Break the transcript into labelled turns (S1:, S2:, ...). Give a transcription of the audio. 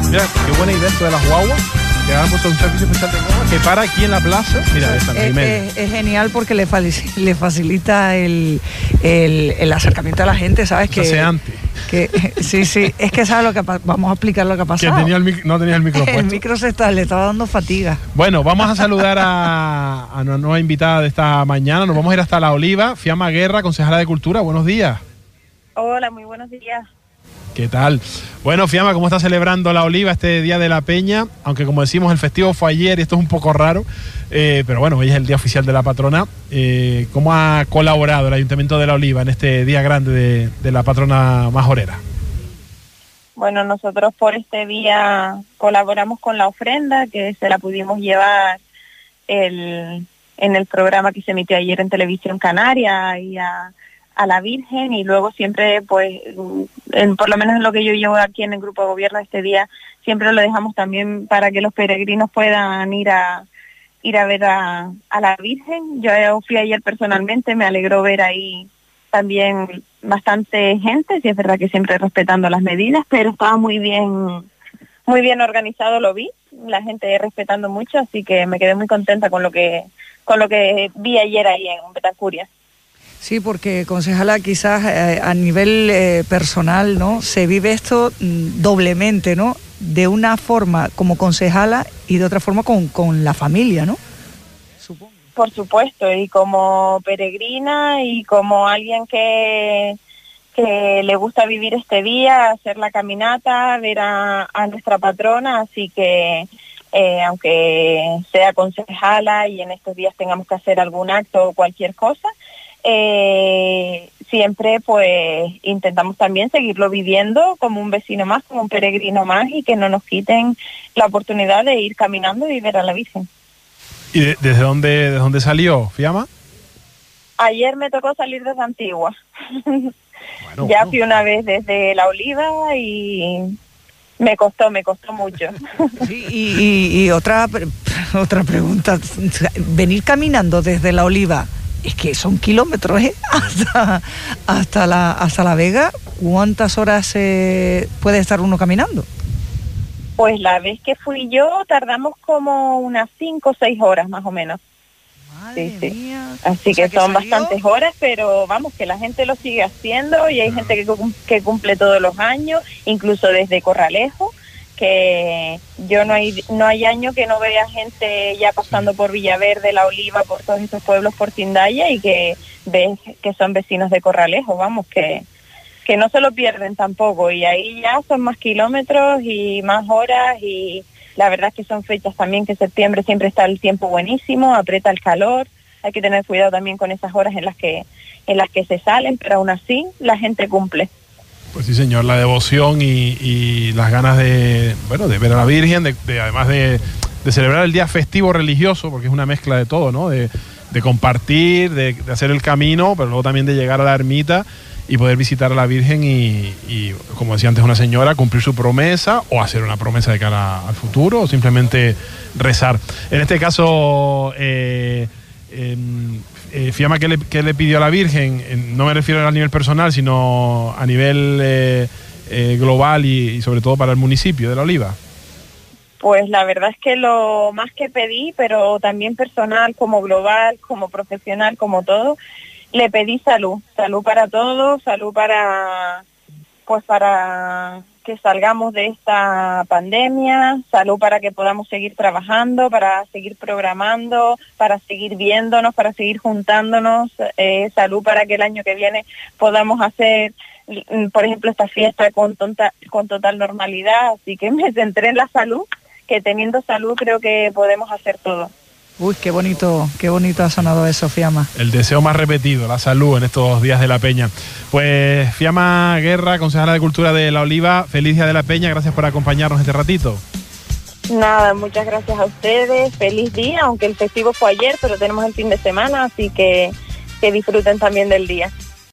S1: Mira, qué buena idea esto de las guaguas, que hagan un servicio especial de guaguas, que para aquí en la plaza. Mira,
S2: es genial porque le facilita el acercamiento a la gente, ¿sabes? Sí, es que sabes lo que vamos a explicar lo que ha pasado.
S1: Que no tenía el micro puesto.
S2: El micro le estaba dando fatiga.
S1: Bueno, vamos a saludar a una nueva invitada de esta mañana. Nos vamos a ir hasta La Oliva. Fiamma Guerra, concejala de Cultura. Buenos días.
S3: Hola, muy buenos días.
S1: ¿Qué tal? Bueno, Fiamma, ¿cómo está celebrando La Oliva este Día de la Peña? Aunque como decimos, el festivo fue ayer y esto es un poco raro, pero bueno, hoy es el día oficial de la patrona. ¿Cómo ha colaborado el Ayuntamiento de La Oliva en este día grande de la patrona majorera?
S3: Bueno, nosotros por este día colaboramos con la ofrenda, que se la pudimos llevar en el programa que se emitió ayer en Televisión Canaria y a la Virgen, y luego siempre, pues, por lo menos en lo que yo llevo aquí en el grupo de gobierno este día, siempre lo dejamos también para que los peregrinos puedan ir a ver a la Virgen. Yo fui ayer personalmente, me alegró ver ahí también bastante gente, sí es verdad que siempre respetando las medidas, pero estaba muy bien organizado, lo vi, la gente respetando mucho, así que me quedé muy contenta con lo que vi ayer ahí en Betancuria.
S2: Sí, porque, concejala, quizás a nivel personal, ¿no? Se vive esto doblemente, ¿no? De una forma como concejala y de otra forma con la familia, ¿no?
S3: Supongo. Por supuesto, y como peregrina y como alguien que le gusta vivir este día, hacer la caminata, ver a nuestra patrona, así que aunque sea concejala y en estos días tengamos que hacer algún acto o cualquier cosa, siempre pues intentamos también seguirlo viviendo como un vecino más, como un peregrino más, y que no nos quiten la oportunidad de ir caminando y ver a la Virgen.
S1: ¿Y desde dónde salió, Fiamma?
S3: Ayer me tocó salir desde Antigua. Ya fui una vez desde La Oliva y me costó mucho.
S2: Sí, y otra pregunta, venir caminando desde La Oliva, es que son kilómetros, hasta la Vega. ¿Cuántas horas puede estar uno caminando?
S3: Pues la vez que fui yo tardamos como unas 5 o 6 horas más o menos.
S2: Madre mía.
S3: Así que son bastantes horas, pero vamos, que la gente lo sigue haciendo y hay gente que cumple todos los años, incluso desde Corralejo, que yo no hay año que no vea gente ya pasando por Villaverde, La Oliva, por todos esos pueblos, por Tindaya, y que ves que son vecinos de Corralejo, vamos, que no se lo pierden tampoco, y ahí ya son más kilómetros y más horas, y la verdad es que son fechas también que septiembre siempre está el tiempo buenísimo, aprieta el calor, hay que tener cuidado también con esas horas en las que se salen, pero aún así la gente cumple.
S1: Pues sí, señor, la devoción y las ganas de ver a la Virgen, además de celebrar el día festivo religioso, porque es una mezcla de todo, ¿no? De compartir, de hacer el camino, pero luego también de llegar a la ermita y poder visitar a la Virgen y, como decía antes una señora, cumplir su promesa o hacer una promesa de cara al futuro o simplemente rezar. En este caso, Fiamma, ¿qué le pidió a la Virgen? No me refiero a nivel personal, sino a nivel global y sobre todo para el municipio de La Oliva.
S3: Pues la verdad es que lo más que pedí, pero también personal, como global, como profesional, como todo, le pedí salud para todos, salud para que salgamos de esta pandemia, salud para que podamos seguir trabajando, para seguir programando, para seguir viéndonos, para seguir juntándonos, salud para que el año que viene podamos hacer, por ejemplo, esta fiesta con total normalidad. Así que me centré en la salud, que teniendo salud creo que podemos hacer todo.
S2: Uy, qué bonito ha sonado eso, Fiamma.
S1: El deseo más repetido, la salud en estos días de la Peña. Pues Fiamma Guerra, concejala de Cultura de La Oliva, feliz Día de la Peña, gracias por acompañarnos este ratito.
S3: Nada, muchas gracias a ustedes, feliz día, aunque el festivo fue ayer, pero tenemos el fin de semana, así que disfruten también del día.